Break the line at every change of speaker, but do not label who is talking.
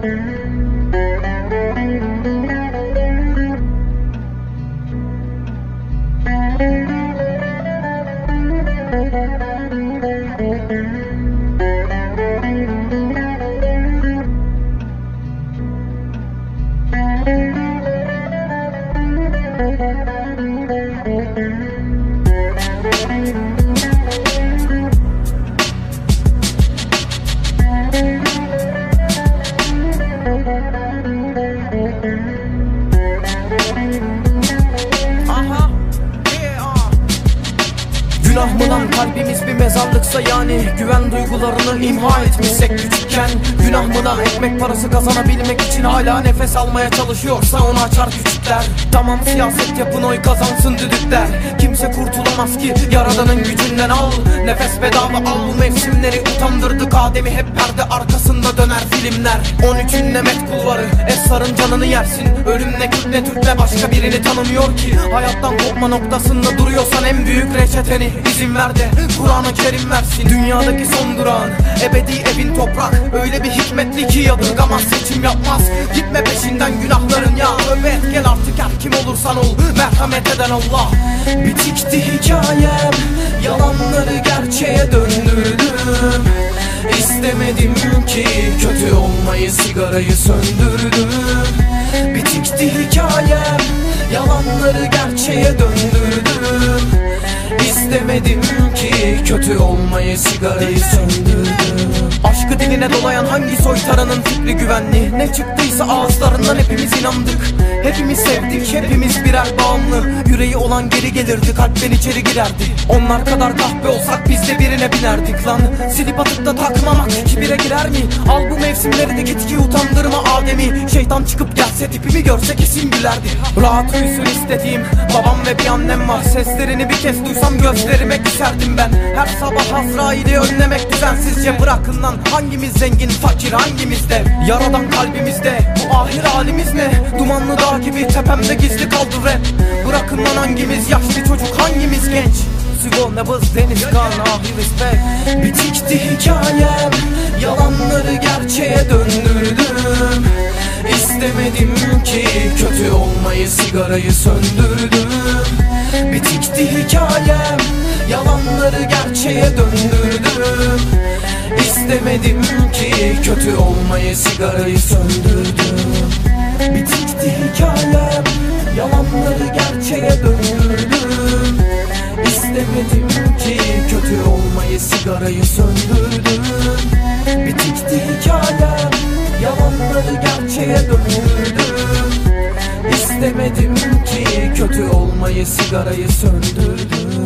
Günah mı lan kalbimiz bir mezarlıksa yani? Güven duygularını imha etmişsek küçükken. Günah mı lan ekmek parası kazanabilmek için hala nefes almaya çalışıyorsa onu açar küçükler. Tamam siyaset yapın oy kazansın düdükler. Kimse kurtulamaz ki yaradanın gücünden, al nefes bedava al. Mevsimleri utandırdık Adem'i, hep perde arkasında döner filmler. 13'ün Nemet kulvarı Esrar'ın canını yersin. Ölüm ne Kürt ne Türk ne başka birini tanımıyor ki. Hayattan kopma noktasında duruyorsan en büyük reçeteni İzin ver de Kur'an-ı Kerim versin. Dünyadaki son durağın ebedi evin toprak. Öyle bir hikmetli ki yadırgamaz, seçim yapmaz. Gitme peşinden günahların ya. Tövbe et gel artık, her kim olursan ol, merhamet eden Allah. Bitikti hikayem, yalanları gerçeğe döndürdüm. İstemedim ki kötü olmayı, sigarayı söndürdüm. Bitikti hikayem, yalanları gerçeğe döndürdüm. İstemedim ki kötü olmayı, sigarayı söndürdüm. Aşkı diline dolayan hangi soytaranın fikri güvenli? Ne çıktıysa ağızlarından hepimiz inandık. Hepimiz sevdik, hepimiz birer bağımlı. Yüreği olan geri gelirdi, kalpten içeri girerdi. Onlar kadar kahpe olsak biz de birine binerdik lan. Silip atıp da takmamak kibire girer mi? Al bu mevsimleri de git ki utandırma Adem'i. Şeytan çıkıp gelse tipimi görse kesin gülerdi. Rahat uyusun istediğim babam ve bir annem var. Seslerini bir kez duysam gözlerime küserdim ben. Her sabah Azrail'i önlemek düzensizce. Bırakın lan, hangimiz zengin fakir hangimiz dev? Yaradan kalbimizde, bu ahir halimiz ne? Dumanlı dağ gibi tepemde gizli kaldı rap. Bırakın lan, hangimiz yaşlı çocuk hangimiz genç? Sigo nebız deniz kan ahir respect. Bitikti hikayem, yalanları gerçeğe döndürdüm. İstemedim ki kötü olmayı, sigarayı söndürdüm. Bitikti hikayem, yalanları gerçeğe döndürdüm. İstemedim ki kötü olmayı, sigarayı söndürdüm. Bitikti hikayem, yalanları gerçeğe döndürdüm. İstemedim ki kötü olmayı, sigarayı söndürdüm. Bitikti hikayem, yalanları gerçeğe döndürdüm. İstemedim ki kötü olmayı, sigarayı söndürdüm.